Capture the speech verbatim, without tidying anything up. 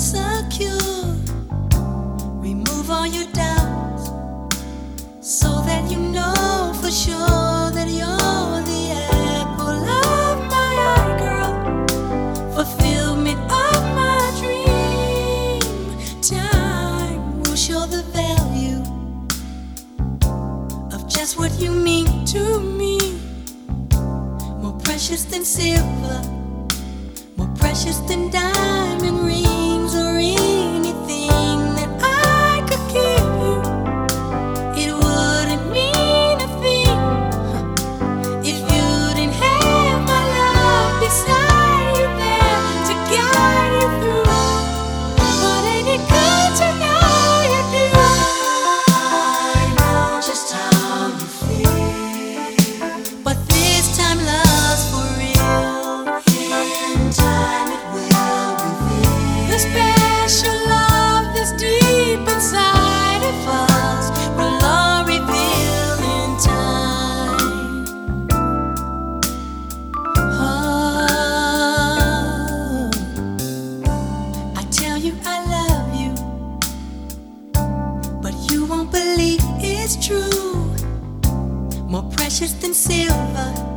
secure. Remove all your doubts so that you know for sure that you're the apple of my eye, girl. Fulfillment of my dream. Time will show the value of just what you mean to me. More precious than silver, more precious than diamond rings or anything that I could give you. It wouldn't mean a thing if you didn't have my love beside you there to guide you through. But ain't it good to know you do? I know just how you feel, but this time love's for real. In time it will reveal the special love that's deep inside of us. Will all reveal in time. Oh, I tell you I love you, but you won't believe it's true. More precious than silver,